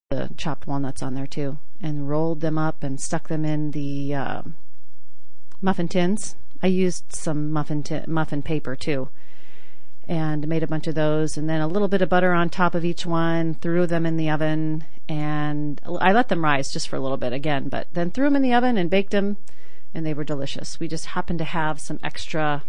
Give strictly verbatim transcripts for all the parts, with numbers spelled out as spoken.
the chopped walnuts on there too, and rolled them up and stuck them in the uh, muffin tins. I used some muffin t- muffin paper too, and made a bunch of those, and then a little bit of butter on top of each one, threw them in the oven, and I let them rise just for a little bit again, but then threw them in the oven and baked them, and they were delicious. We just happened to have some extra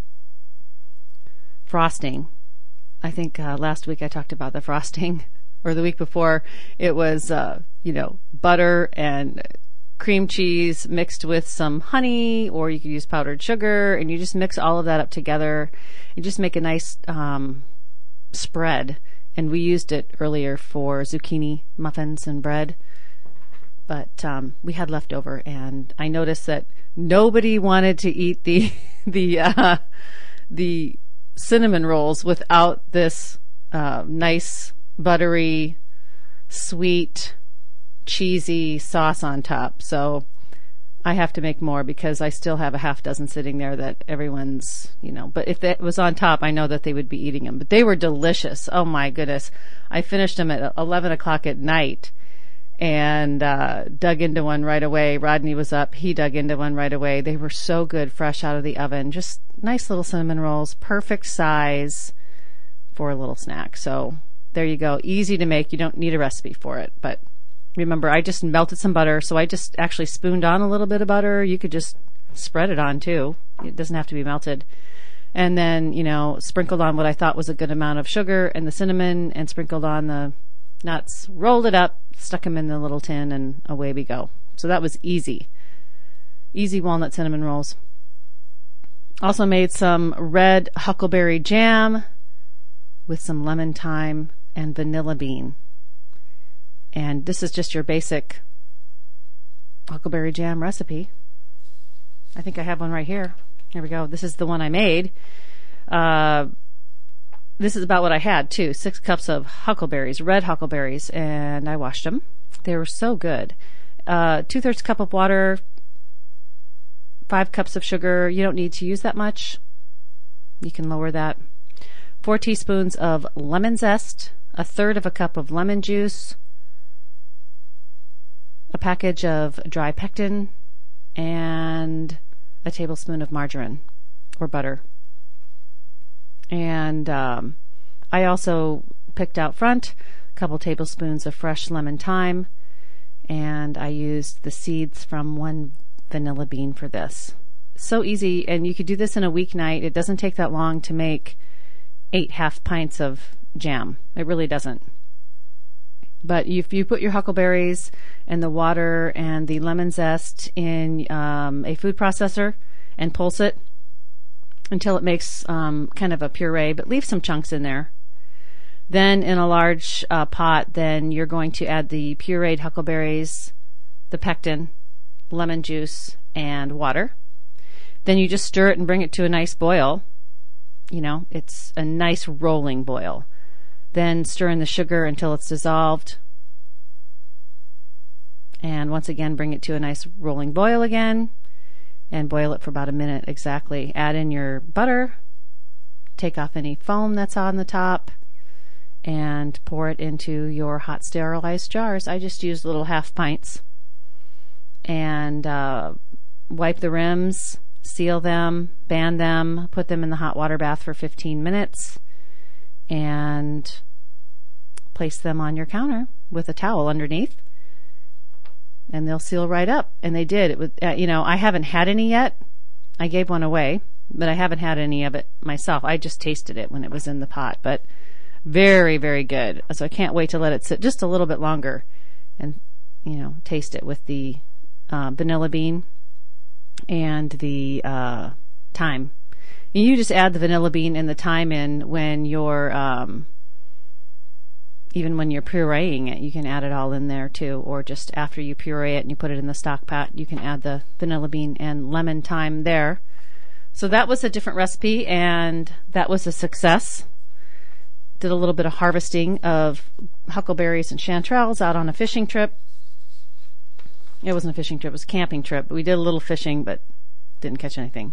frosting. I think uh, last week I talked about the frosting, or the week before. It was, uh, you know, butter and cream cheese mixed with some honey, or you could use powdered sugar, and you just mix all of that up together and just make a nice um, spread. And we used it earlier for zucchini muffins and bread, but um, we had leftover, and I noticed that nobody wanted to eat the the uh, the cinnamon rolls without this uh, nice buttery, sweet, cheesy sauce on top. So I have to make more because I still have a half dozen sitting there that everyone's, you know, but if that was on top, I know that they would be eating them. But they were delicious. Oh my goodness. I finished them at eleven o'clock at night and uh, dug into one right away. Rodney was up. He dug into one right away. They were so good, fresh out of the oven. Just nice little cinnamon rolls, perfect size for a little snack. So there you go. Easy to make. You don't need a recipe for it. But remember, I just melted some butter, so I just actually spooned on a little bit of butter. You could just spread it on, too. It doesn't have to be melted. And then, you know, sprinkled on what I thought was a good amount of sugar and the cinnamon, and sprinkled on the nuts, rolled it up, stuck them in the little tin, and away we go. So that was easy. Easy walnut cinnamon rolls. Also made some red huckleberry jam with some lemon thyme and vanilla bean. And this is just your basic huckleberry jam recipe. I think I have one right here. Here we go. This is the one I made. Uh, this is about what I had, too. Six cups of huckleberries, red huckleberries, and I washed them. They were so good. Uh, two-thirds cup of water, five cups of sugar. You don't need to use that much. You can lower that. Four teaspoons of lemon zest, a third of a cup of lemon juice, a package of dry pectin, and a tablespoon of margarine or butter. And um, I also picked out front a couple tablespoons of fresh lemon thyme, and I used the seeds from one vanilla bean for this. So easy, and you could do this in a weeknight. It doesn't take that long to make eight half pints of jam. It really doesn't. But if you put your huckleberries and the water and the lemon zest in um, a food processor and pulse it until it makes um, kind of a puree, but leave some chunks in there. Then in a large uh, pot, then you're going to add the pureed huckleberries, the pectin, lemon juice, and water. Then you just stir it and bring it to a nice boil. You know, it's a nice rolling boil. Then stir in the sugar until it's dissolved. And once again, bring it to a nice rolling boil again. And boil it for about a minute exactly. Add in your butter. Take off any foam that's on the top. And pour it into your hot sterilized jars. I just used little half pints. And uh, wipe the rims. Seal them. Band them. Put them in the hot water bath for fifteen minutes. And place them on your counter with a towel underneath, and they'll seal right up. And they did. It was, uh, you know, I haven't had any yet. I gave one away, but I haven't had any of it myself. I just tasted it when it was in the pot, but very, very good. So I can't wait to let it sit just a little bit longer and, you know, taste it with the uh, vanilla bean and the uh, thyme. And you just add the vanilla bean and the thyme in when you're, um, even when you're pureeing it, you can add it all in there too. Or just after you puree it and you put it in the stock pot, you can add the vanilla bean and lemon thyme there. So that was a different recipe, and that was a success. Did a little bit of harvesting of huckleberries and chanterelles out on a fishing trip. It wasn't a fishing trip, it was a camping trip. We did a little fishing, but didn't catch anything.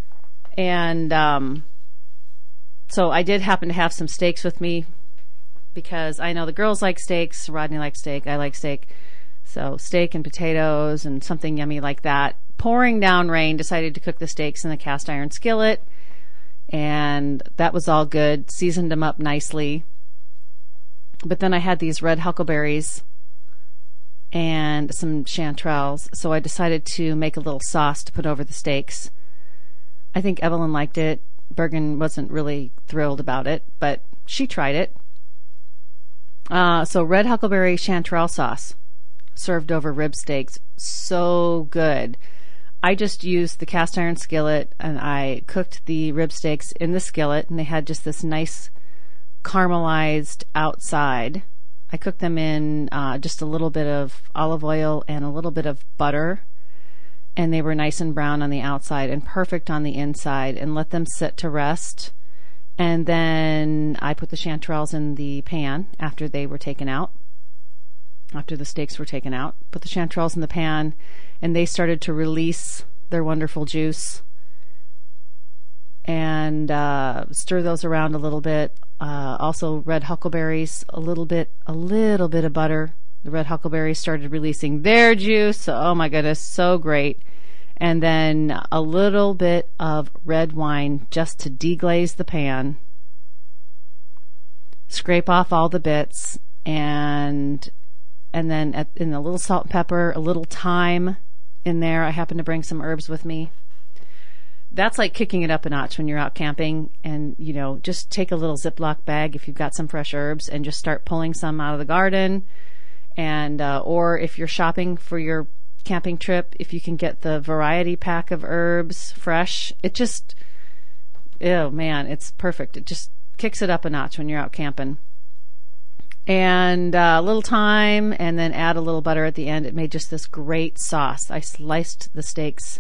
And um, so I did happen to have some steaks with me, because I know the girls like steaks. Rodney likes steak. I like steak. So steak and potatoes and something yummy like that. Pouring down rain, decided to cook the steaks in the cast iron skillet. And that was all good. Seasoned them up nicely. But then I had these red huckleberries and some chanterelles. So I decided to make a little sauce to put over the steaks. I think Evelyn liked it. Bergen wasn't really thrilled about it, but she tried it. Uh, so red huckleberry chanterelle sauce served over rib steaks. So good. I just used the cast iron skillet and I cooked the rib steaks in the skillet, and they had just this nice caramelized outside. I cooked them in uh, just a little bit of olive oil and a little bit of butter, and they were nice and brown on the outside and perfect on the inside, and let them sit to rest. And then I put the chanterelles in the pan after they were taken out, after the steaks were taken out. Put the chanterelles in the pan, and they started to release their wonderful juice. And uh, stir those around a little bit. Uh, also, red huckleberries, a little bit, a little bit of butter. The red huckleberries started releasing their juice. Oh my goodness, so great. And then a little bit of red wine just to deglaze the pan. Scrape off all the bits, and and then at, in a little salt and pepper, a little thyme in there. I happen to bring some herbs with me. That's like kicking it up a notch when you're out camping, and, you know, just take a little Ziploc bag if you've got some fresh herbs and just start pulling some out of the garden. And, uh, or if you're shopping for your camping trip, if you can get the variety pack of herbs fresh, it just, oh man, it's perfect. It just kicks it up a notch when you're out camping. And uh, a little thyme, and then add a little butter at the end. It made just this great sauce. I sliced the steaks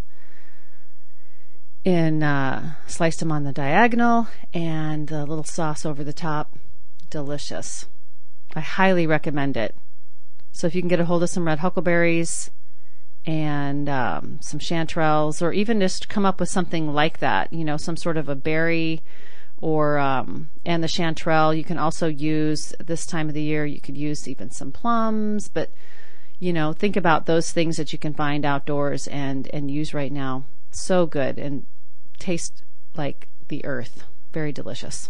in, uh, sliced them on the diagonal, and a little sauce over the top. Delicious. I highly recommend it. So if you can get a hold of some red huckleberries and um, some chanterelles, or even just come up with something like that, you know, some sort of a berry, or um, and the chanterelle. You can also use, this time of the year, you could use even some plums, but, you know, think about those things that you can find outdoors and, and use right now. So good and taste like the earth. Very delicious.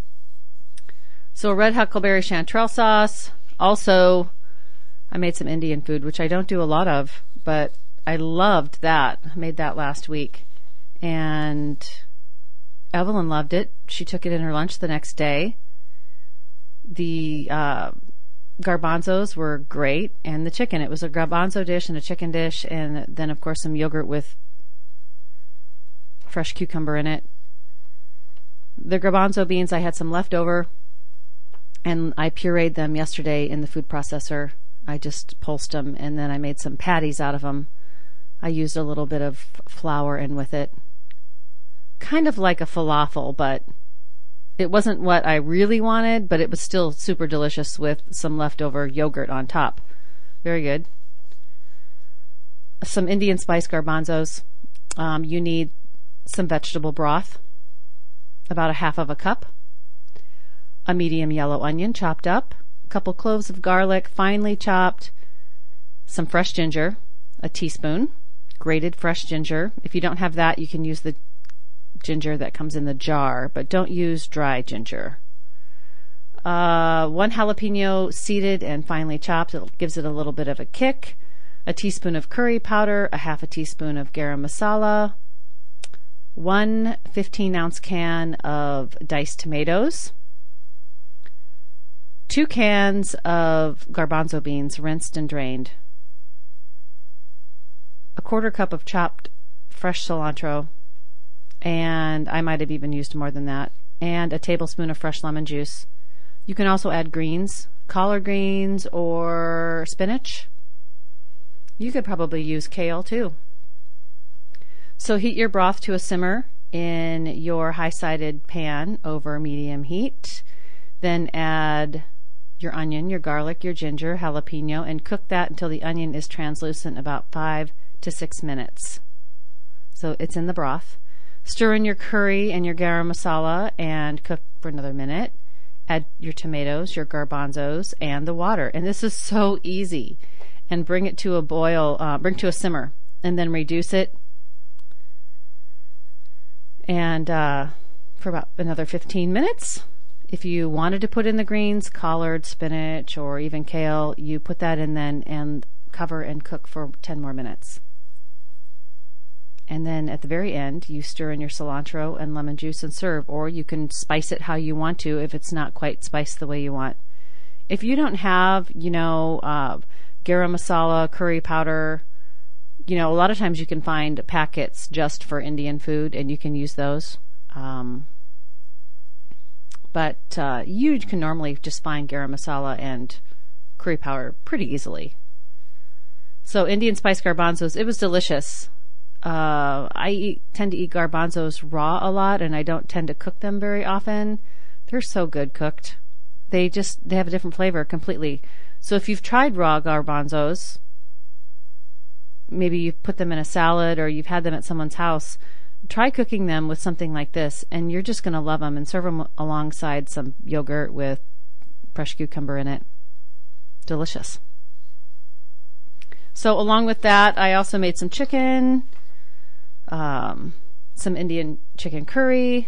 So red huckleberry chanterelle sauce. Also, I made some Indian food, which I don't do a lot of, but I loved that. I made that last week. And Evelyn loved it. She took it in her lunch the next day. The uh, garbanzos were great, and the chicken. It was a garbanzo dish and a chicken dish, and then, of course, some yogurt with fresh cucumber in it. The garbanzo beans, I had some left over, and I pureed them yesterday in the food processor. I just pulsed them, and then I made some patties out of them. I used a little bit of flour in with it. Kind of like a falafel, but it wasn't what I really wanted, but it was still super delicious with some leftover yogurt on top. Very good. Some Indian spice garbanzos. Um, you need some vegetable broth, about a half of a cup. A medium yellow onion chopped up. A couple cloves of garlic finely chopped. Some fresh ginger, a teaspoon. Grated fresh ginger. If you don't have that, you can use the ginger that comes in the jar, but don't use dry ginger. Uh, one jalapeno seeded and finely chopped. It gives it a little bit of a kick. A teaspoon of curry powder, a half a teaspoon of garam masala, one fifteen ounce can of diced tomatoes, two cans of garbanzo beans rinsed and drained, a quarter cup of chopped fresh cilantro, and I might have even used more than that, and a tablespoon of fresh lemon juice. You can also add greens, collard greens, or spinach. You could probably use kale too. So heat your broth to a simmer in your high-sided pan over medium heat. Then add your onion, your garlic, your ginger, jalapeno, and cook that until the onion is translucent, about five to six minutes. So it's in the broth. Stir in your curry and your garam masala and cook for another minute. add your tomatoes, your garbanzos, and the water. And this is so easy. And bring it to a boil, uh, bring to a simmer, and then reduce it. And uh, for about another fifteen minutes. If you wanted to put in the greens, collard, spinach, or even kale, you put that in then and cover and cook for ten more minutes. And then at the very end, you stir in your cilantro and lemon juice and serve, or you can spice it how you want to if it's not quite spiced the way you want. If you don't have, you know, uh, garam masala, curry powder, you know, a lot of times you can find packets just for Indian food, and you can use those. Um, but uh, you can normally just find garam masala and curry powder pretty easily. So Indian spice garbanzos, it was delicious. Uh, I eat, tend to eat garbanzos raw a lot, and I don't tend to cook them very often. They're so good cooked. They just, they have a different flavor completely. So if you've tried raw garbanzos, maybe you've put them in a salad or you've had them at someone's house, try cooking them with something like this, and you're just going to love them, and serve them alongside some yogurt with fresh cucumber in it. Delicious. So along with that, I also made some chicken, um, some Indian chicken curry,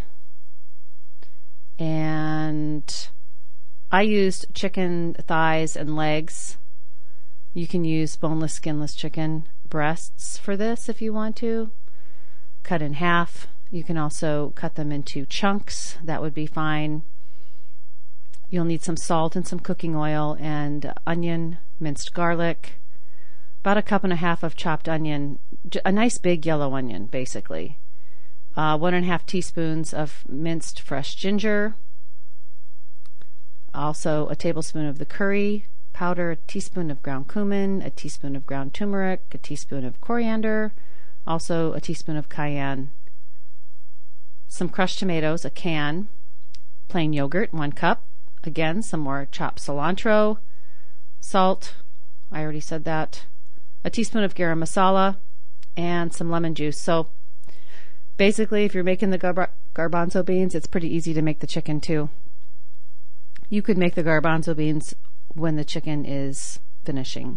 and I used chicken thighs and legs. You can use boneless, skinless chicken breasts for this if you want to. Cut in half. You can also cut them into chunks. That would be fine. You'll need some salt and some cooking oil and onion, minced garlic, about a cup and a half of chopped onion, a nice big yellow onion, basically. Uh, one and a half teaspoons of minced fresh ginger. Also a tablespoon of the curry powder, a teaspoon of ground cumin, a teaspoon of ground turmeric, a teaspoon of coriander, also a teaspoon of cayenne, some crushed tomatoes, a can, plain yogurt, one cup, again, some more chopped cilantro, salt, I already said that, a teaspoon of garam masala, and some lemon juice. So basically, if you're making the gar- garbanzo beans, it's pretty easy to make the chicken too. You could make the garbanzo beans when the chicken is finishing.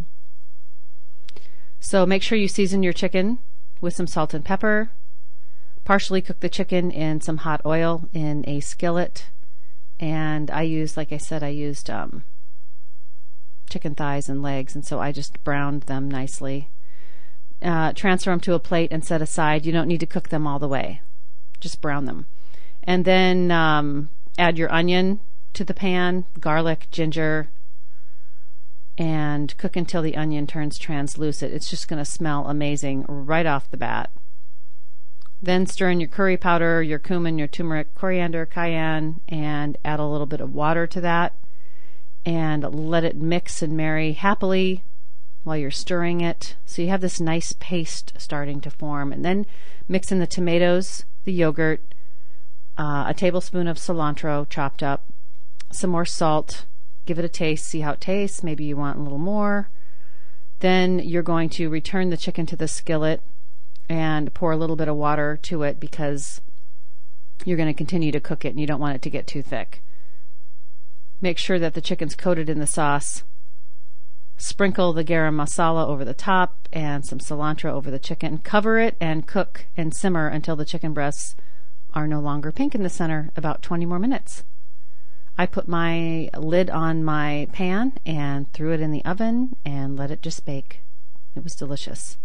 So make sure you season your chicken with some salt and pepper. Partially cook the chicken in some hot oil in a skillet. And I used, like I said, I used um, chicken thighs and legs, and so I just browned them nicely. Uh, transfer them to a plate and set aside. You don't need to cook them all the way. Just brown them. And then um, add your onion to the pan, garlic, ginger, and cook until the onion turns translucent. It's just going to smell amazing right off the bat. Then stir in your curry powder, your cumin, your turmeric, coriander, cayenne, and add a little bit of water to that. And let it mix and marry happily while you're stirring it. So you have this nice paste starting to form. And then mix in the tomatoes, the yogurt, uh, a tablespoon of cilantro chopped up, some more salt. Give it a taste, see how it tastes. Maybe you want a little more. Then you're going to return the chicken to the skillet and pour a little bit of water to it because you're going to continue to cook it and you don't want it to get too thick. Make sure that the chicken's coated in the sauce. Sprinkle the garam masala over the top and some cilantro over the chicken. Cover it and cook and simmer until the chicken breasts are no longer pink in the center, about twenty more minutes. I put my lid on my pan and threw it in the oven and let it just bake. It was delicious.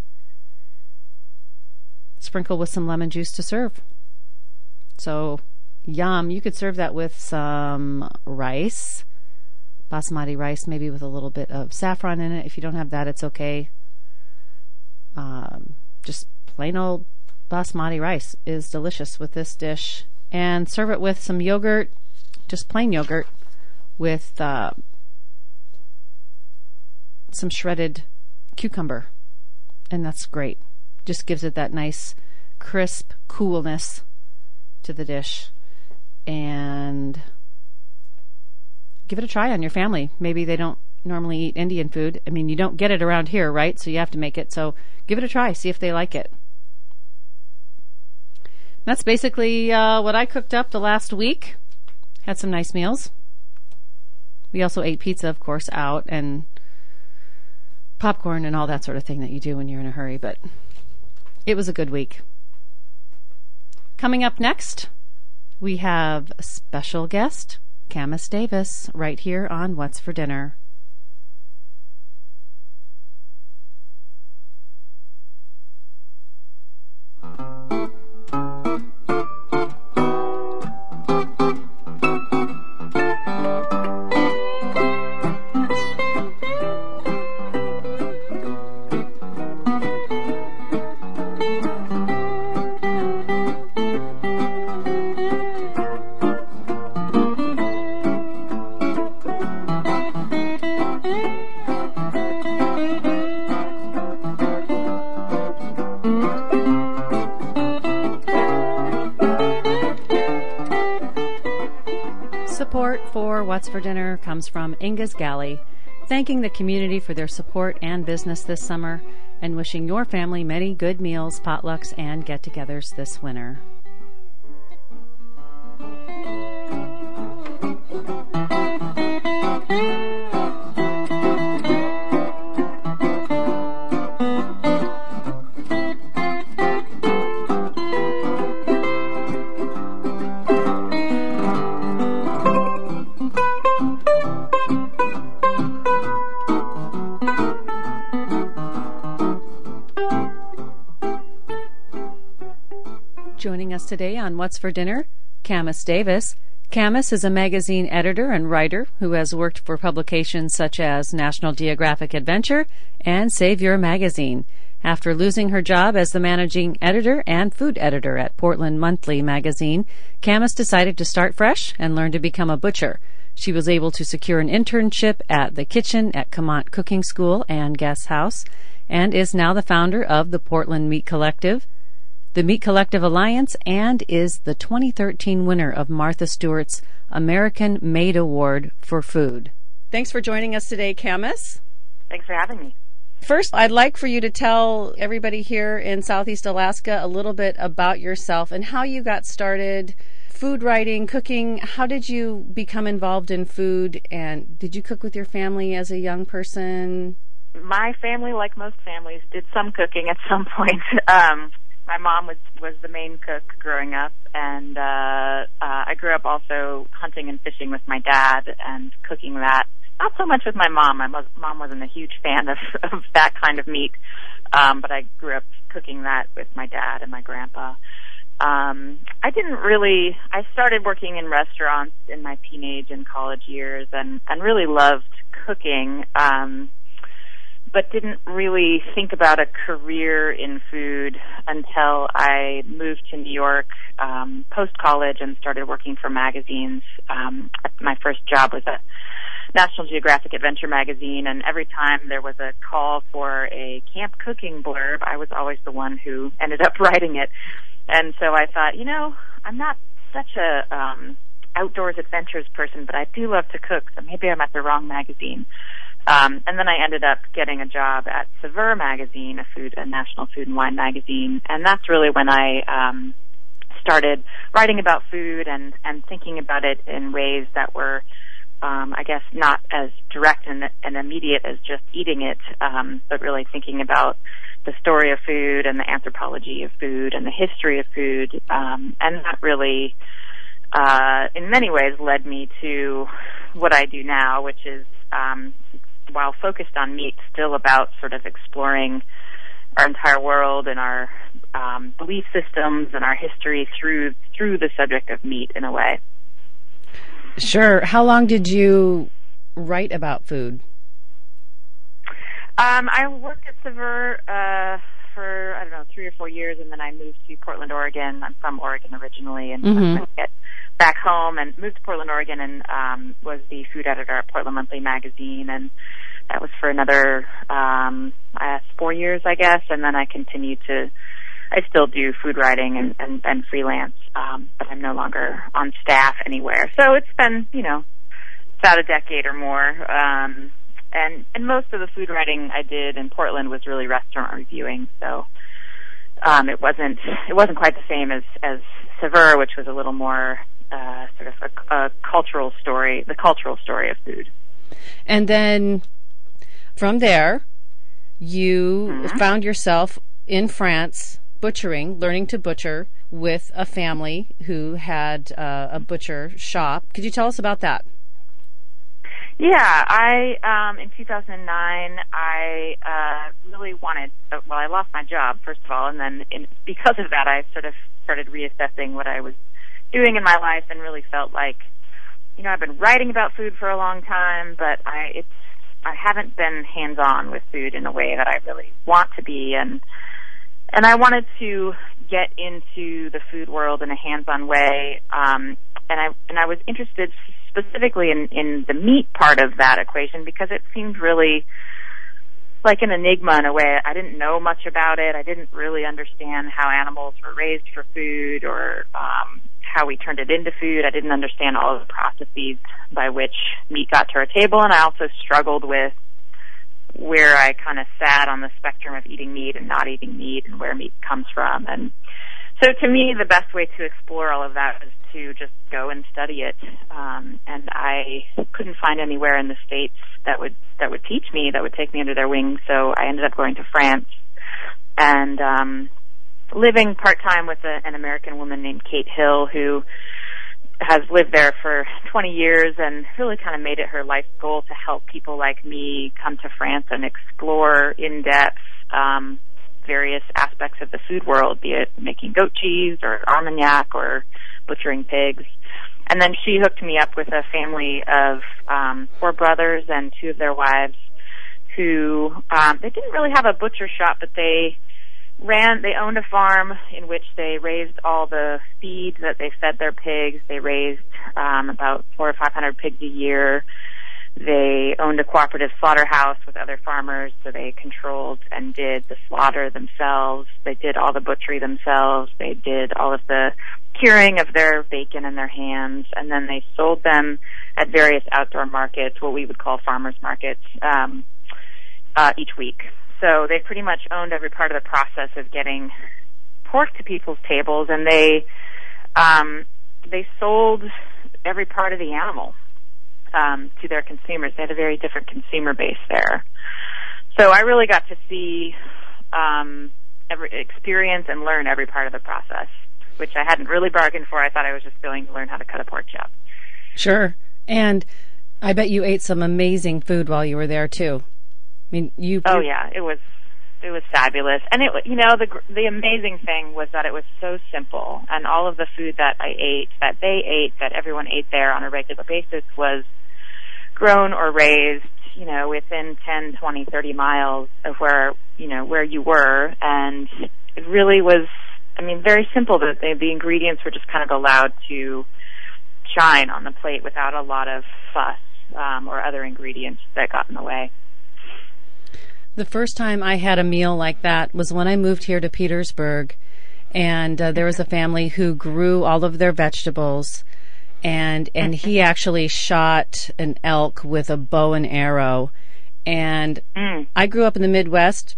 Sprinkle with some lemon juice to serve. So, yum. You could serve that with some rice, basmati rice, maybe with a little bit of saffron in it. If you don't have that, it's okay. Um, just plain old basmati rice is delicious with this dish. And serve it with some yogurt, just plain yogurt, with uh, some shredded cucumber. And that's great. Just gives it that nice crisp coolness to the dish. And give it a try on your family. Maybe they don't normally eat Indian food. I mean, you don't get it around here, right? So you have to make it. So give it a try. See if they like it. That's basically uh, what I cooked up the last week. Had some nice meals. We also ate pizza, of course, out, and popcorn and all that sort of thing that you do when you're in a hurry, but it was a good week. Coming up next, we have a special guest, Camus Davis, right here on What's for Dinner. Support for What's for Dinner comes from Inga's Galley, thanking the community for their support and business this summer, and wishing your family many good meals, potlucks, and get-togethers this winter. Joining us today on What's for Dinner, Camus Davis. Camus is a magazine editor and writer who has worked for publications such as National Geographic Adventure and Save Your Magazine. After losing her job as the managing editor and food editor at Portland Monthly magazine, Camus decided to start fresh and learn to become a butcher. She was able to secure an internship at the kitchen at Commont Cooking School and Guest House, and is now the founder of the Portland Meat Collective, the Meat Collective Alliance, and is the twenty thirteen winner of Martha Stewart's American Made Award for Food. Thanks for joining us today, Camus. Thanks for having me. First, I'd like for you to tell everybody here in Southeast Alaska a little bit about yourself and how you got started, food writing, cooking. How did you become involved in food, and did you cook with your family as a young person? My family, like most families, did some cooking at some point. Um, My mom was, was the main cook growing up, and uh, uh, I grew up also hunting and fishing with my dad and cooking that. Not so much with my mom. My mo- mom wasn't a huge fan of, of that kind of meat, um, but I grew up cooking that with my dad and my grandpa. Um, I didn't really, I started working in restaurants in my teenage and college years and, and really loved cooking. Um but didn't really think about a career in food until I moved to New York um, post-college and started working for magazines. Um, my first job was at National Geographic Adventure magazine, and every time there was a call for a camp cooking blurb, I was always the one who ended up writing it. And so I thought, you know, I'm not such a um, outdoors adventures person, but I do love to cook, so maybe I'm at the wrong magazine. Um, and then I ended up getting a job at Saveur magazine, a food, a national food and wine magazine, and that's really when I um, started writing about food and, and thinking about it in ways that were, um, I guess, not as direct and, and immediate as just eating it, um, but really thinking about the story of food and the anthropology of food and the history of food, um, and that really, uh, in many ways, led me to what I do now, which is um, while focused on meat, still about sort of exploring our entire world and our um, belief systems and our history through through the subject of meat in a way. Sure. How long did you write about food? Um, I worked at Saveur uh, for, I don't know, three or four years, and then I moved to Portland, Oregon. I'm from Oregon originally, and mm-hmm. I get back home and moved to Portland, Oregon, and um, was the food editor at Portland Monthly magazine, and that was for another um, uh, four years, I guess, and then I continued to, I still do food writing and, and, and freelance, um, but I'm no longer on staff anywhere. So it's been, you know, about a decade or more, um, and, and most of the food writing I did in Portland was really restaurant reviewing, so um, it wasn't it wasn't quite the same as, as Saveur, which was a little more uh, sort of a, a cultural story, the cultural story of food. And then from there, you mm-hmm. found yourself in France butchering, learning to butcher with a family who had uh, a butcher shop. Could you tell us about that? Yeah, I um, in two thousand nine, I uh, really wanted. Well, I lost my job first of all, and then in, because of that, I sort of started reassessing what I was doing in my life, and really felt like, you know, I've been writing about food for a long time, but I it's I haven't been hands-on with food in a way that I really want to be, and and I wanted to get into the food world in a hands-on way, um, and I and I was interested specifically in, in the meat part of that equation because it seemed really like an enigma in a way. I didn't know much about it. I didn't really understand how animals were raised for food or um, how we turned it into food. I didn't understand all of the processes by which meat got to our table, and I also struggled with where I kind of sat on the spectrum of eating meat and not eating meat and where meat comes from. And so to me, the best way to explore all of that was to just go and study it. Um, and I couldn't find anywhere in the States that would that would teach me, that would take me under their wing. So I ended up going to France and um, living part-time with a, an American woman named Kate Hill, who has lived there for twenty years and really kind of made it her life goal to help people like me come to France and explore in depth um, various aspects of the food world, be it making goat cheese or Armagnac or butchering pigs. And then she hooked me up with a family of um, four brothers and two of their wives who, um, they didn't really have a butcher shop, but they ran, they owned a farm in which they raised all the feed that they fed their pigs. They raised um, about four or five hundred pigs a year. They owned a cooperative slaughterhouse with other farmers, so they controlled and did the slaughter themselves. They did all the butchery themselves. They did all of the curing of their bacon in their hands, and then they sold them at various outdoor markets, what we would call farmers markets, um, uh, each week. So they pretty much owned every part of the process of getting pork to people's tables, and they um, they sold every part of the animal um, to their consumers. They had a very different consumer base there. So I really got to see, um, every, experience and learn every part of the process, which I hadn't really bargained for. I thought I was just going to learn how to cut a pork chop. Sure. And I bet you ate some amazing food while you were there, too. I mean, you. Oh yeah, it was, it was fabulous, and it, you know, the the amazing thing was that it was so simple, and all of the food that I ate, that they ate, that everyone ate there on a regular basis, was grown or raised, you know, within ten, twenty, thirty miles of where, you know, where you were, and it really was, I mean, very simple. The the, the ingredients were just kind of allowed to shine on the plate without a lot of fuss um, or other ingredients that got in the way. The first time I had a meal like that was when I moved here to Petersburg, and uh, there was a family who grew all of their vegetables, and and he actually shot an elk with a bow and arrow. And mm. I grew up in the Midwest.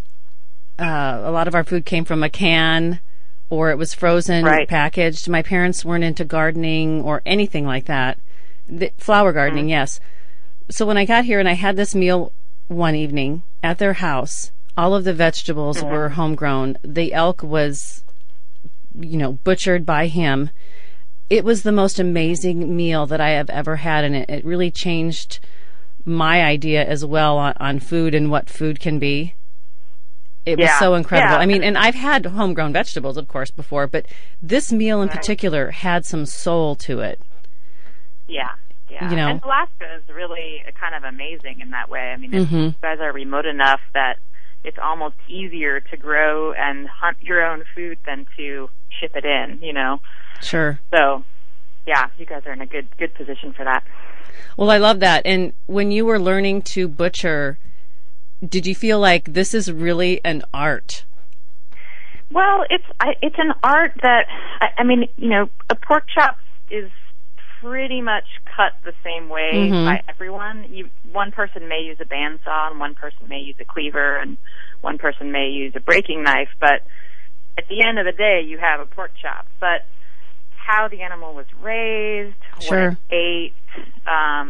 Uh, a lot of our food came from a can, or it was frozen, right, packaged. My parents weren't into gardening or anything like that. The, flower gardening, mm. yes. So when I got here and I had this meal one evening at their house, all of the vegetables mm-hmm. were homegrown. The elk was, you know, butchered by him. It was the most amazing meal that I have ever had, and it, it really changed my idea as well on, on food and what food can be. It yeah. was so incredible. Yeah. I mean, and I've had homegrown vegetables, of course, before, but this meal in right. particular had some soul to it. Yeah. Yeah, you know, and Alaska is really kind of amazing in that way. I mean, mm-hmm. you guys are remote enough that it's almost easier to grow and hunt your own food than to ship it in, you know. Sure. So, yeah, you guys are in a good good position for that. Well, I love that. And when you were learning to butcher, did you feel like this is really an art? Well, it's I, it's an art that, I, I mean, you know, a pork chop is pretty much cut the same way mm-hmm. by everyone. You, one person may use a bandsaw, and one person may use a cleaver, and one person may use a breaking knife, but at the end of the day, you have a pork chop. But how the animal was raised, sure. what it ate, um,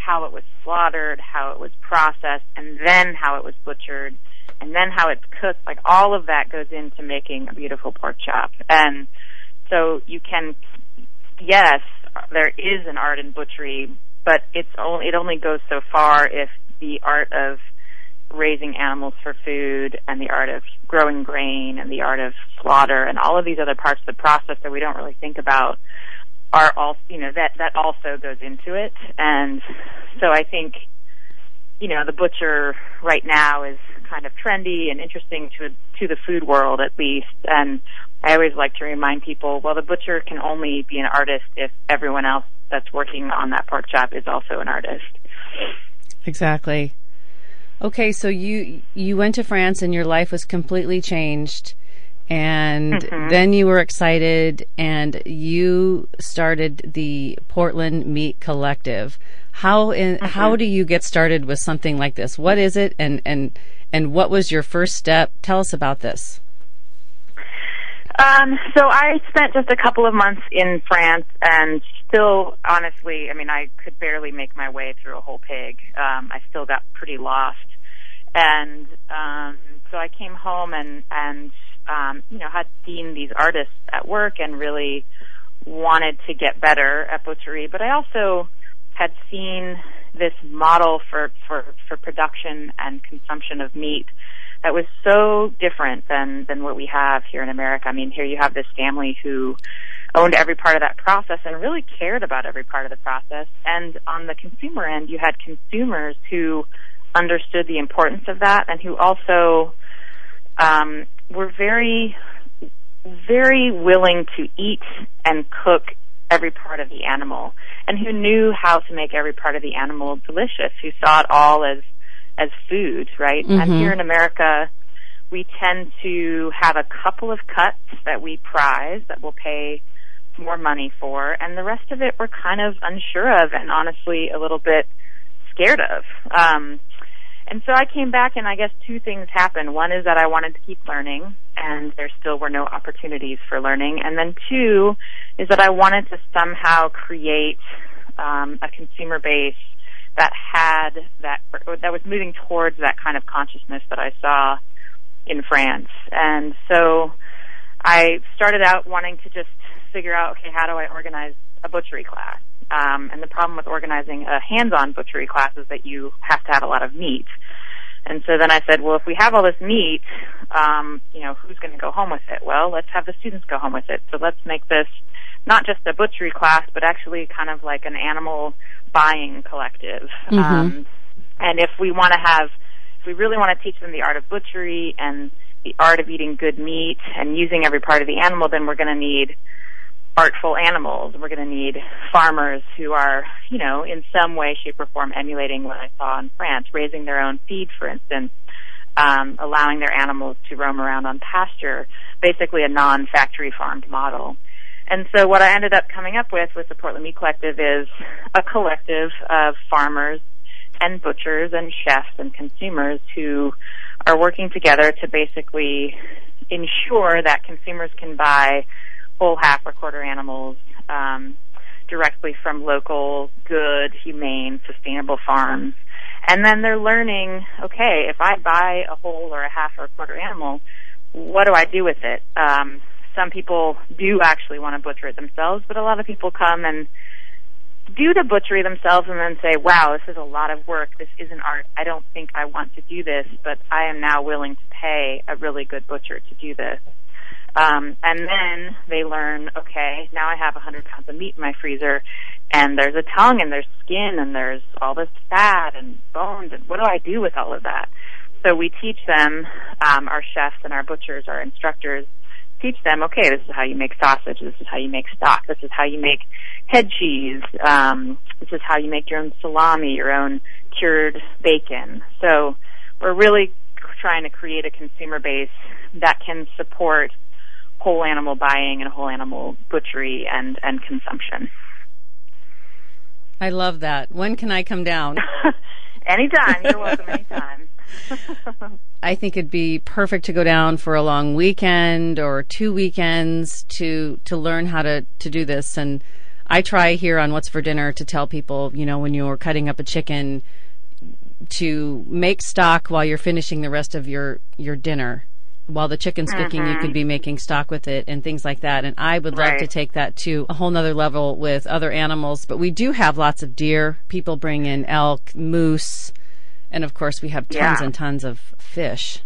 how it was slaughtered, how it was processed, and then how it was butchered, and then how it's cooked. Like, all of that goes into making a beautiful pork chop. And so you can, yes, there is an art in butchery, but it's only, it only goes so far if the art of raising animals for food and the art of growing grain and the art of slaughter and all of these other parts of the process that we don't really think about are all, you know, that, that also goes into it. And so I think, you know, the butcher right now is kind of trendy and interesting to, to the food world, at least. And I always like to remind people, well, the butcher can only be an artist if everyone else that's working on that pork chop is also an artist. Exactly. Okay, so you you went to France and your life was completely changed, and mm-hmm. then you were excited and you started the Portland Meat Collective. How in, mm-hmm. how do you get started with something like this? What is it, and and and what was your first step? Tell us about this. Um, so I spent just a couple of months in France, and still, honestly, I mean, I could barely make my way through a whole pig. Um, I still got pretty lost. And um, so I came home and, and um, you know, had seen these artists at work and really wanted to get better at butchery. But I also had seen this model for, for, for production and consumption of meat that was so different than, than what we have here in America. I mean, here you have this family who owned every part of that process and really cared about every part of the process. And on the consumer end, you had consumers who understood the importance of that and who also um, were very, very willing to eat and cook every part of the animal, and who knew how to make every part of the animal delicious, who saw it all as as food, right? Mm-hmm. And here in America, we tend to have a couple of cuts that we prize, that we'll pay more money for, and the rest of it we're kind of unsure of and honestly a little bit scared of. Um, and so I came back, and I guess two things happened. One is that I wanted to keep learning, and there still were no opportunities for learning. And then two is that I wanted to somehow create um, a consumer base that had that, that was moving towards that kind of consciousness that I saw in France. And so I started out wanting to just figure out, okay, how do I organize a butchery class? Um, and the problem with organizing a hands-on butchery class is that you have to have a lot of meat. And so then I said, well, if we have all this meat, um, you know, who's going to go home with it? Well, let's have the students go home with it. So let's make this not just a butchery class, but actually kind of like an animal buying collective. Mm-hmm. Um, and if we want to have, if we really want to teach them the art of butchery and the art of eating good meat and using every part of the animal, then we're going to need artful animals. We're going to need farmers who are, you know, in some way, shape, or form emulating what I saw in France, raising their own feed, for instance, um, allowing their animals to roam around on pasture, basically a non-factory farmed model. And so what I ended up coming up with with the Portland Meat Collective is a collective of farmers and butchers and chefs and consumers who are working together to basically ensure that consumers can buy whole, half, or quarter animals um, directly from local, good, humane, sustainable farms. And then they're learning, okay, if I buy a whole or a half or a quarter animal, what do I do with it? Um, some people do actually want to butcher it themselves, but a lot of people come and do the butchery themselves and then say, wow, this is a lot of work. This isn't art. I don't think I want to do this, but I am now willing to pay a really good butcher to do this. Um, and then they learn, okay, now I have one hundred pounds of meat in my freezer, and there's a tongue, and there's skin, and there's all this fat and bones, and what do I do with all of that? So we teach them, um, our chefs and our butchers, our instructors, teach them, okay, this is how you make sausage, this is how you make stock, this is how you make head cheese, um, this is how you make your own salami, your own cured bacon. So we're really trying to create a consumer base that can support whole animal buying and whole animal butchery and, and consumption. I love that. When can I come down? Anytime. You're welcome anytime. I think it'd be perfect to go down for a long weekend or two weekends to to learn how to, to do this. And I try here on What's for Dinner to tell people, you know, when you're cutting up a chicken, to make stock while you're finishing the rest of your, your dinner. While the chicken's mm-hmm. cooking, you could be making stock with it and things like that. And I would love right. to take that to a whole nother level with other animals. But we do have lots of deer. People bring in elk, moose, and of course we have tons yeah. and tons of fish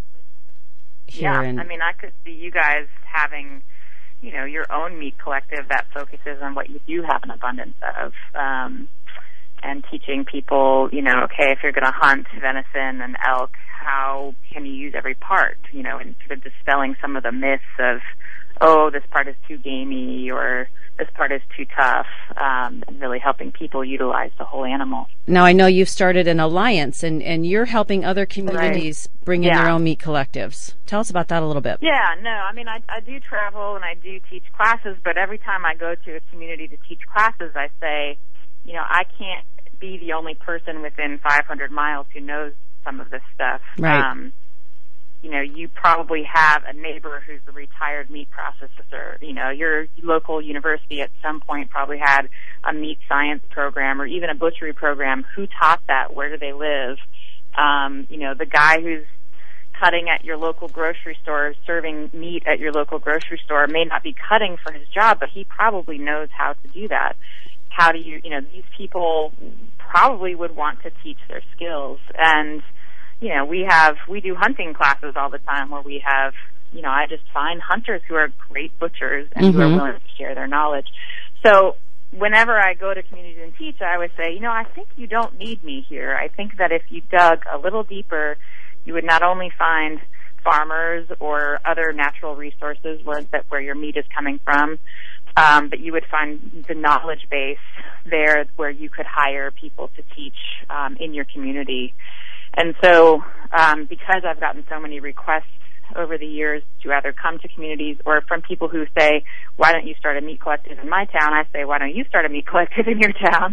here. Yeah, in- I mean, I could see you guys having, you know, your own meat collective that focuses on what you do have an abundance of. Um, and teaching people, you know, okay, if you're going to hunt venison and elk, how can you use every part, you know, and sort of dispelling some of the myths of, oh, this part is too gamey or this part is too tough, um, and really helping people utilize the whole animal. Now, I know you've started an alliance, and, and you're helping other communities right. bring in yeah. their own meat collectives. Tell us about that a little bit. Yeah, no, I mean, I, I do travel and I do teach classes, but every time I go to a community to teach classes, I say, you know, I can't be the only person within five hundred miles who knows some of this stuff. Right. Um, you know, you probably have a neighbor who's a retired meat processor. You know, your local university at some point probably had a meat science program or even a butchery program. Who taught that? Where do they live? Um, you know, the guy who's cutting at your local grocery store, serving meat at your local grocery store may not be cutting for his job, but he probably knows how to do that. How do you, you know, these people probably would want to teach their skills. And, you know, we have, we do hunting classes all the time where we have, you know, I just find hunters who are great butchers and mm-hmm. who are willing to share their knowledge. So whenever I go to communities and teach, I always say, you know, I think you don't need me here. I think that if you dug a little deeper, you would not only find farmers or other natural resources where, that, where your meat is coming from, Um, but you would find the knowledge base there where you could hire people to teach um, in your community. And so um, because I've gotten so many requests over the years to either come to communities or from people who say, why don't you start a meat collective in my town? I say, why don't you start a meat collective in your town?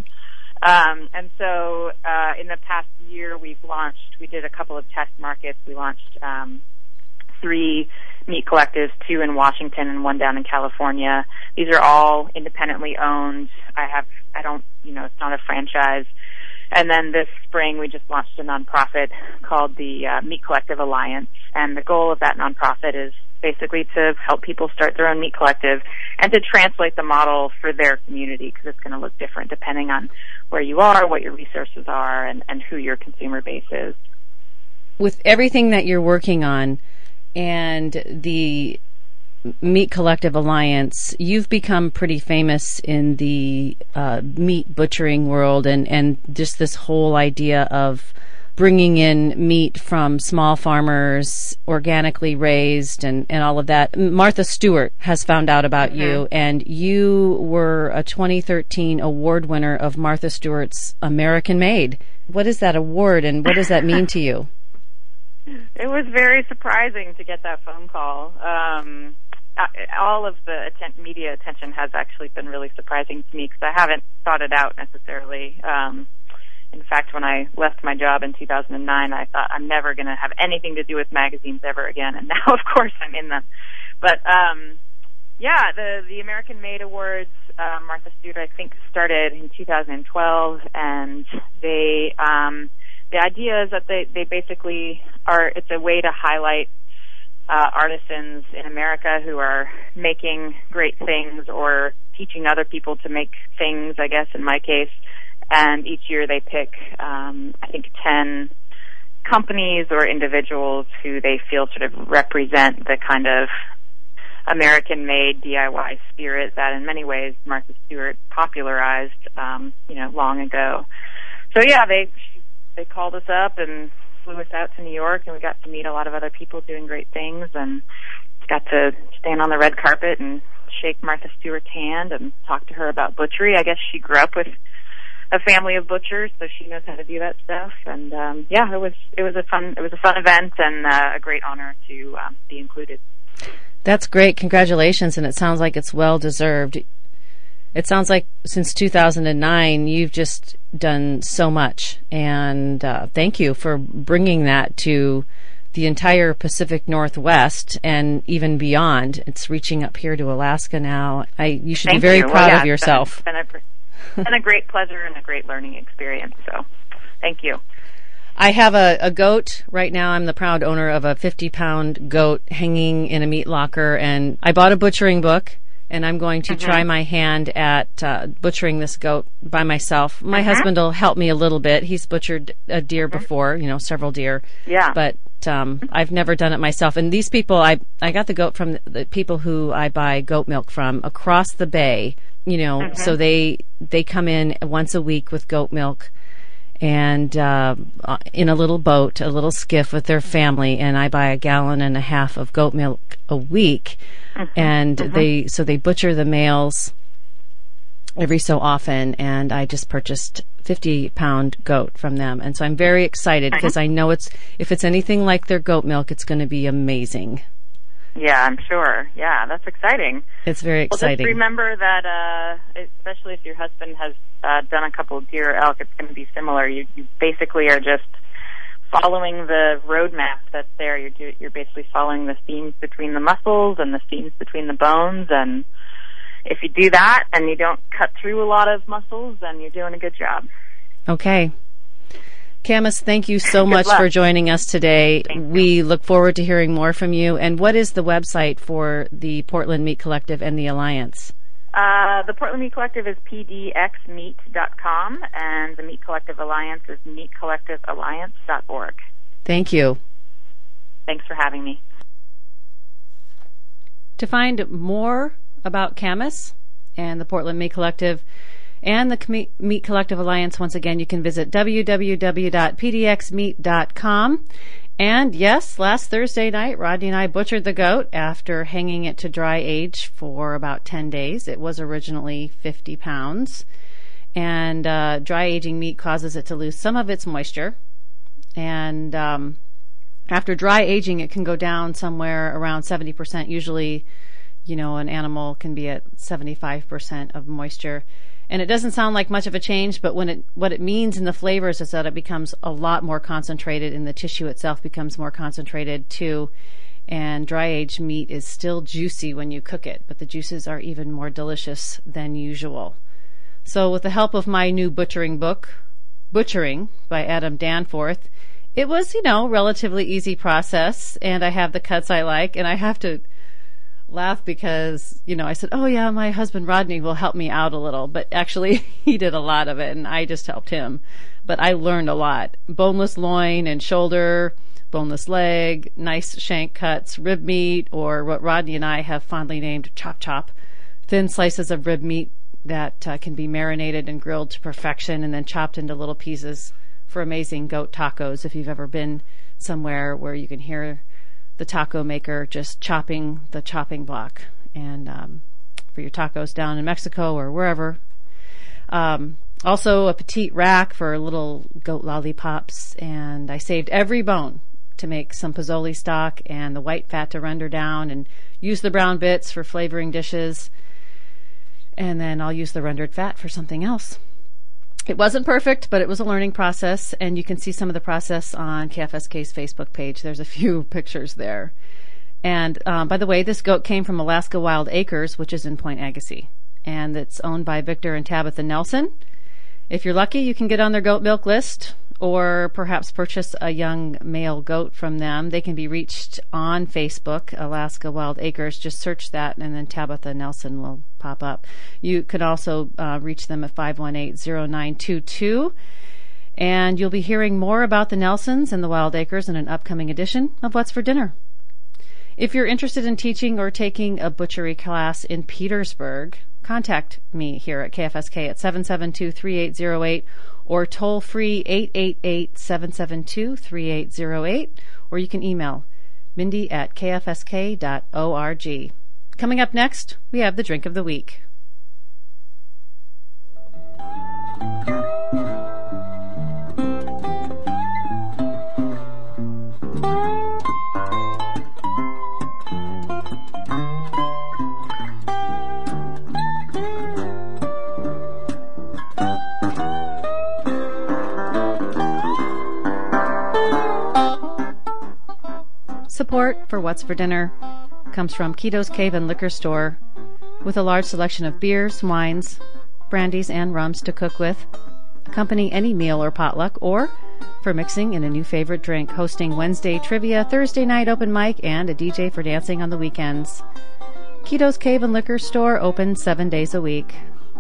Um, and so uh, in the past year we've launched, we did a couple of test markets. We launched um, three meat collectives, two in Washington and one down in California. These are all independently owned. I have, I don't, you know, it's not a franchise. And then this spring we just launched a nonprofit called the uh, Meat Collective Alliance. And the goal of that nonprofit is basically to help people start their own meat collective and to translate the model for their community, because it's going to look different depending on where you are, what your resources are, and, and who your consumer base is. With everything that you're working on, and the Meat Collective Alliance, you've become pretty famous in the uh, meat butchering world, and, and just this whole idea of bringing in meat from small farmers, organically raised, and, and all of that. Martha Stewart has found out about mm-hmm. you, and you were a twenty thirteen award winner of Martha Stewart's American Made. What is that award, and what does that mean to you? It was very surprising to get that phone call. Um, all of the atten- media attention has actually been really surprising to me because I haven't thought it out necessarily. Um, in fact, when I left my job in two thousand nine, I thought I'm never going to have anything to do with magazines ever again, and now, of course, I'm in them. But um, yeah, the the American Made Awards, uh, Martha Stewart, I think, started in two thousand twelve, and they. Um, The idea is that they, they basically are, it's a way to highlight uh, artisans in America who are making great things or teaching other people to make things, I guess, in my case. And each year they pick, um, I think, ten companies or individuals who they feel sort of represent the kind of American-made D I Y spirit that in many ways Martha Stewart popularized, um, you know, long ago. So, yeah, they... They called us up and flew us out to New York, and we got to meet a lot of other people doing great things, and got to stand on the red carpet and shake Martha Stewart's hand and talk to her about butchery. I guess she grew up with a family of butchers, so she knows how to do that stuff. And um, yeah, it was it was a fun it was a fun event and uh, a great honor to um, be included. That's great. Congratulations, and it sounds like it's well deserved. It sounds like since two thousand nine, you've just done so much, and uh, thank you for bringing that to the entire Pacific Northwest and even beyond. It's reaching up here to Alaska now. I you should Thank be very you. proud well, yeah, of yourself. It's been, it's been, a, it's been a great pleasure and a great learning experience. So, thank you. I have a, a goat right now. I'm the proud owner of a fifty pound goat hanging in a meat locker, and I bought a butchering book, and I'm going to mm-hmm. try my hand at uh, butchering this goat by myself. My mm-hmm. husband will help me a little bit. He's butchered a deer mm-hmm. before, you know, several deer. Yeah. But um, I've never done it myself. And these people, I I got the goat from the, the people who I buy goat milk from across the bay, you know, mm-hmm. so they they come in once a week with goat milk. And uh, in a little boat, a little skiff with their family, and I buy a gallon and a half of goat milk a week. Mm-hmm. And mm-hmm. they so they butcher the males every so often, and I just purchased fifty pound goat from them, and so I'm very excited mm-hmm. because I know it's if it's anything like their goat milk, it's going to be amazing. Yeah, I'm sure. Yeah, that's exciting. It's very exciting. Well, just remember that, uh, especially if your husband has uh, done a couple of deer or elk, it's going to be similar. You, you basically are just following the roadmap that's there. You're, do, you're basically following the seams between the muscles and the seams between the bones. And if you do that and you don't cut through a lot of muscles, then you're doing a good job. Okay. Camus, thank you so much for joining us today. We look forward to hearing more from you. And what is the website for the Portland Meat Collective and the Alliance? Uh, the Portland Meat Collective is p d x meat dot com, and the Meat Collective Alliance is meat collective alliance dot org. Thank you. Thanks for having me. To find more about Camus and the Portland Meat Collective and the Meat Collective Alliance, once again, you can visit w w w dot p d x meat dot com. And yes, last Thursday night, Rodney and I butchered the goat after hanging it to dry age for about ten days. It was originally fifty pounds. And uh, dry aging meat causes it to lose some of its moisture. And um, after dry aging, it can go down somewhere around seventy percent. Usually, you know, an animal can be at seventy-five percent of moisture. And it doesn't sound like much of a change, but when it what it means in the flavors is that it becomes a lot more concentrated, and the tissue itself becomes more concentrated too. And dry-aged meat is still juicy when you cook it, but the juices are even more delicious than usual. So with the help of my new butchering book, Butchering by Adam Danforth, it was, you know, relatively easy process, and I have the cuts I like, and I have to laugh because, you know, I said, oh yeah, my husband Rodney will help me out a little, but actually he did a lot of it and I just helped him. But I learned a lot. Boneless loin and shoulder, boneless leg, nice shank cuts, rib meat, or what Rodney and I have fondly named chop chop, thin slices of rib meat that uh, can be marinated and grilled to perfection and then chopped into little pieces for amazing goat tacos. If you've ever been somewhere where you can hear the taco maker just chopping the chopping block, and um, for your tacos down in Mexico or wherever. Um, also a petite rack for little goat lollipops, and I saved every bone to make some pozole stock and the white fat to render down, and use the brown bits for flavoring dishes, and then I'll use the rendered fat for something else. It wasn't perfect, but it was a learning process, and you can see some of the process on K F S K's Facebook page. There's a few pictures there. And um, by the way, this goat came from Alaska Wild Acres, which is in Point Agassiz, and it's owned by Victor and Tabitha Nelson. If you're lucky, you can get on their goat milk list, or perhaps purchase a young male goat from them. They can be reached on Facebook, Alaska Wild Acres. Just search that, and then Tabitha Nelson will pop up. You can also uh, reach them at five one eight, zero nine two two. And you'll be hearing more about the Nelsons and the Wild Acres in an upcoming edition of What's for Dinner. If you're interested in teaching or taking a butchery class in Petersburg, contact me here at K F S K at seven seven two, three eight zero eight or toll free eight eight eight, seven seven two, three eight zero eight, or you can email mindy at k f s k dot org. Coming up next, we have the drink of the week. Support for What's for Dinner comes from Keto's Cave and Liquor Store, with a large selection of beers, wines, brandies, and rums to cook with, accompany any meal or potluck, or for mixing in a new favorite drink, hosting Wednesday trivia, Thursday night open mic, and a D J for dancing on the weekends. Keto's Cave and Liquor Store open seven days a week.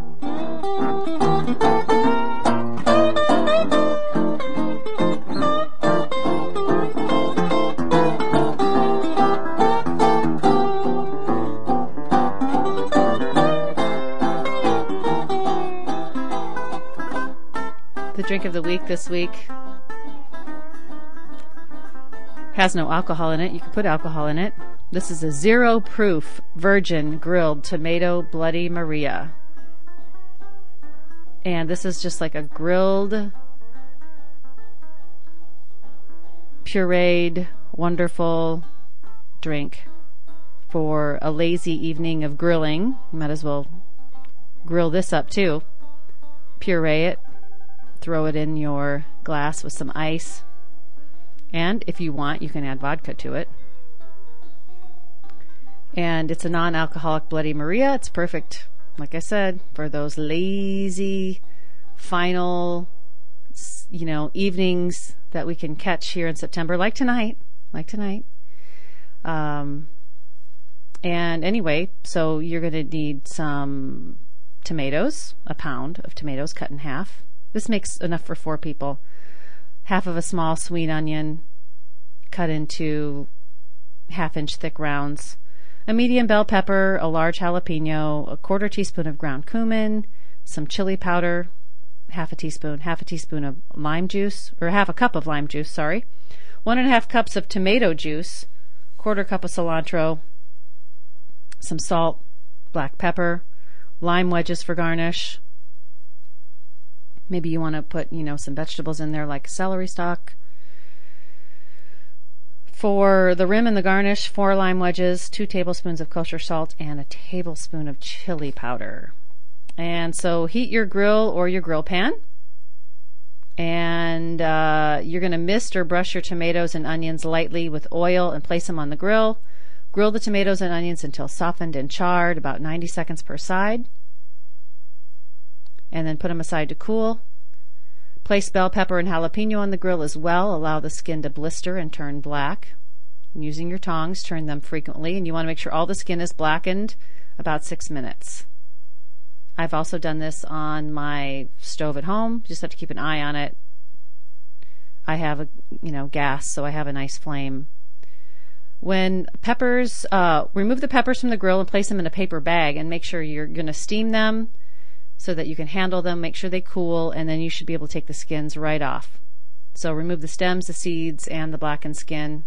The drink of the week this week has no alcohol in it. You can put alcohol in it. This is a zero proof virgin grilled tomato Bloody Maria. And this is just like a grilled, pureed, wonderful drink for a lazy evening of grilling. You might as well grill this up too. Puree it. Throw it in your glass with some ice. And if you want, you can add vodka to it. And it's a non-alcoholic Bloody Maria. It's perfect, like I said, for those lazy final, you know, evenings that we can catch here in September, like tonight, like tonight. Um, and anyway, so you're going to need some tomatoes, a pound of tomatoes cut in half. This makes enough for four people. Half of a small sweet onion cut into half-inch thick rounds. A medium bell pepper, a large jalapeno, a quarter teaspoon of ground cumin, some chili powder, half a teaspoon, half a teaspoon of lime juice, or half a cup of lime juice, sorry. One and a half cups of tomato juice, quarter cup of cilantro, some salt, black pepper, lime wedges for garnish. Maybe you want to put, you know, some vegetables in there like celery stalk. For the rim and the garnish, four lime wedges, two tablespoons of kosher salt, and a tablespoon of chili powder. And so heat your grill or your grill pan. And uh, you're going to mist or brush your tomatoes and onions lightly with oil and place them on the grill. Grill the tomatoes and onions until softened and charred, about ninety seconds per side. And then put them aside to cool. Place bell pepper and jalapeno on the grill as well. Allow the skin to blister and turn black. And using your tongs, turn them frequently, and you want to make sure all the skin is blackened about six minutes. I've also done this on my stove at home. You just have to keep an eye on it. I have a, you know, gas, so I have a nice flame. When peppers, uh, remove the peppers from the grill and place them in a paper bag, and make sure you're going to steam them so that you can handle them, make sure they cool, and then you should be able to take the skins right off. So remove the stems, the seeds, and the blackened skin.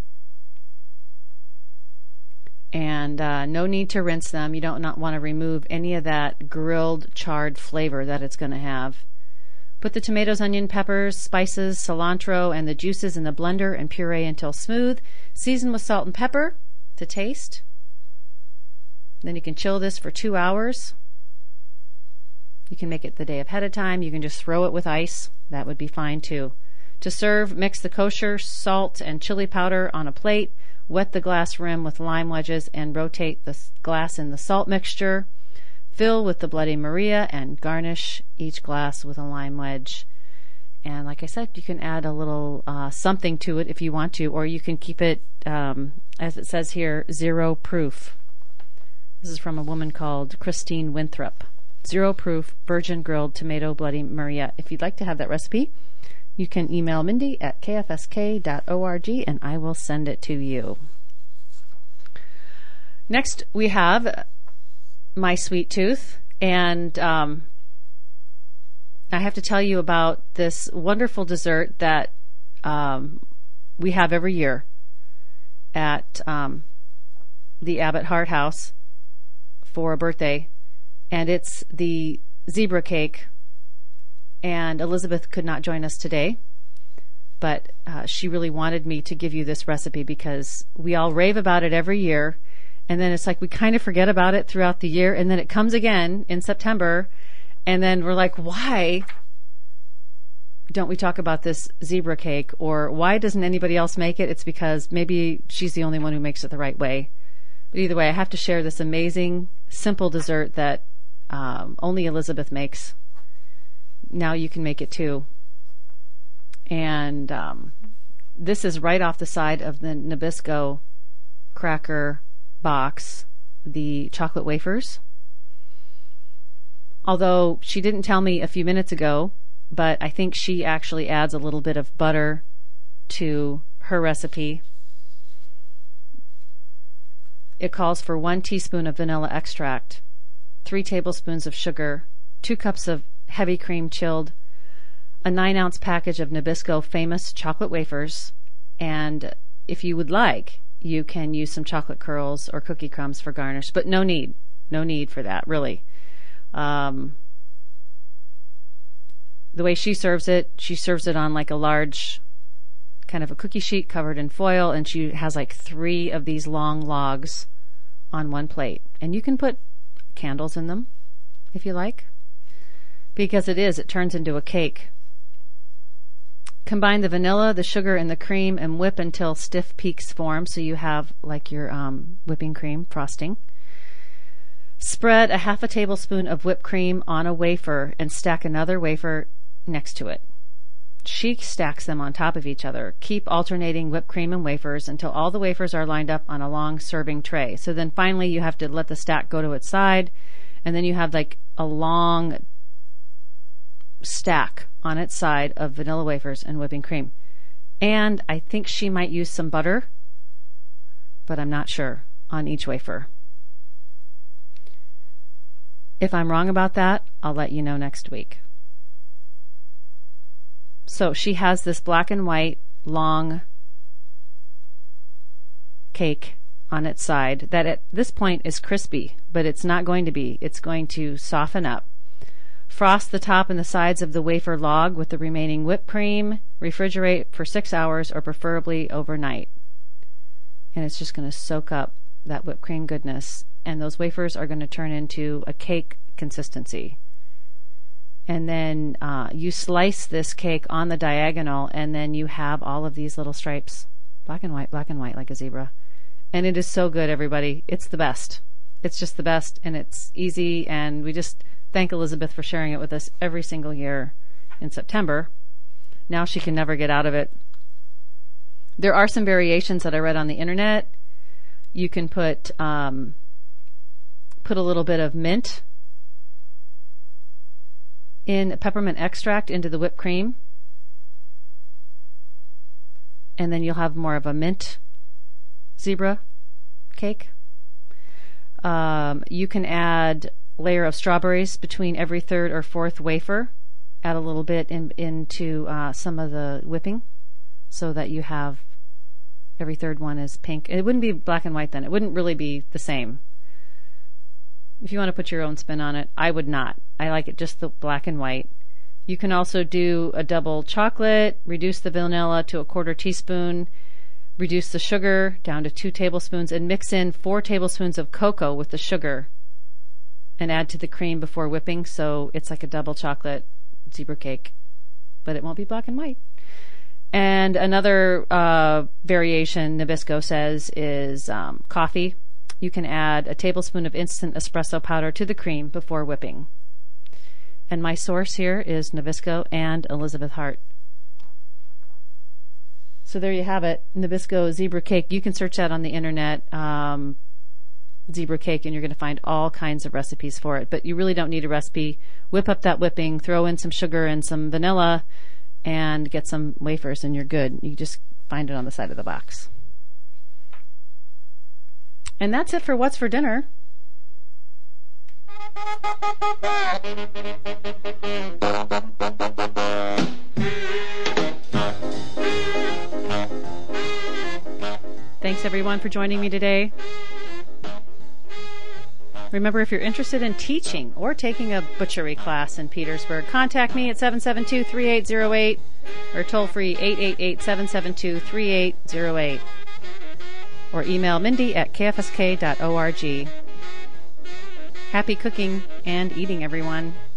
And uh, no need to rinse them. You don't not want to remove any of that grilled, charred flavor that it's going to have. Put the tomatoes, onion, peppers, spices, cilantro, and the juices in the blender and puree until smooth. Season with salt and pepper to taste. Then you can chill this for two hours. You can make it the day ahead of time. You can just throw it with ice. That would be fine too. To serve, mix the kosher, salt, and chili powder on a plate. Wet the glass rim with lime wedges and rotate the glass in the salt mixture. Fill with the Bloody Maria and garnish each glass with a lime wedge. And like I said, you can add a little uh, something to it if you want to, or you can keep it, um, as it says here, zero proof. This is from a woman called Christine Winthrop. Zero proof virgin grilled tomato Bloody Maria. If you'd like to have that recipe, you can email Mindy at k f s k dot org and I will send it to you. Next, we have My Sweet Tooth, and um, I have to tell you about this wonderful dessert that um, we have every year at um, the Abbott Hart House for a birthday. And it's the zebra cake. And Elizabeth could not join us today, but uh, she really wanted me to give you this recipe because we all rave about it every year. And then it's like we kind of forget about it throughout the year. And then it comes again in September. And then we're like, why don't we talk about this zebra cake, or why doesn't anybody else make it? It's because maybe she's the only one who makes it the right way. But either way, I have to share this amazing, simple dessert that um, only Elizabeth makes. Now you can make it too. And um, this is right off the side of the Nabisco cracker box, the chocolate wafers. Although she didn't tell me a few minutes ago, but I think she actually adds a little bit of butter to her recipe. It calls for one teaspoon of vanilla extract, three tablespoons of sugar, two cups of heavy cream chilled, a nine ounce package of Nabisco famous chocolate wafers, and if you would like, you can use some chocolate curls or cookie crumbs for garnish, but no need, no need for that, really. Um, the way she serves it, she serves it on like a large kind of a cookie sheet covered in foil, and she has like three of these long logs on one plate. And you can put candles in them if you like, because it is, it turns into a cake. Combine the vanilla, the sugar, and the cream and whip until stiff peaks form, so you have like your um, whipping cream frosting. Spread a half a tablespoon of whipped cream on a wafer and stack another wafer next to it. She stacks them on top of each other. Keep alternating whipped cream and wafers until all the wafers are lined up on a long serving tray. So then finally you have to let the stack go to its side, and then you have like a long stack on its side of vanilla wafers and whipping cream. And I think she might use some butter, but I'm not sure, on each wafer. If I'm wrong about that, I'll let you know next week. So she has this black and white long cake on its side that at this point is crispy, but it's not going to be. It's going to soften up. Frost the top and the sides of the wafer log with the remaining whipped cream. Refrigerate for six hours or preferably overnight. And it's just going to soak up that whipped cream goodness. And those wafers are going to turn into a cake consistency. And then uh, you slice this cake on the diagonal, and then you have all of these little stripes. Black and white, black and white, like a zebra. And it is so good, everybody. It's the best. It's just the best, and it's easy, and we just thank Elizabeth for sharing it with us every single year in September. Now she can never get out of it. There are some variations that I read on the internet. You can put um, put a little bit of mint in peppermint extract into the whipped cream, and then you'll have more of a mint zebra cake. Um, you can add layer of strawberries between every third or fourth wafer. Add a little bit in, into uh, some of the whipping, so that you have every third one is pink. It wouldn't be black and white then. It wouldn't really be the same. If you want to put your own spin on it, I would not. I like it just the black and white. You can also do a double chocolate, reduce the vanilla to a quarter teaspoon, reduce the sugar down to two tablespoons, and mix in four tablespoons of cocoa with the sugar and add to the cream before whipping, so it's like a double chocolate zebra cake, but it won't be black and white. And another uh, variation, Nabisco says, is um, coffee. You can add a tablespoon of instant espresso powder to the cream before whipping. And my source here is Nabisco and Elizabeth Hart. So there you have it, Nabisco zebra cake. You can search that on the internet, um, zebra cake, and you're going to find all kinds of recipes for it. But you really don't need a recipe. Whip up that whipping, throw in some sugar and some vanilla, and get some wafers, and you're good. You just find it on the side of the box. And that's it for What's for Dinner. Thanks everyone for joining me today. Remember, if you're interested in teaching or taking a butchery class in Petersburg, contact me at seven seven two, three eight zero eight or toll free eight eight eight, seven seven two, three eight zero eight. Or email Mindy at k f s k dot org. Happy cooking and eating, everyone.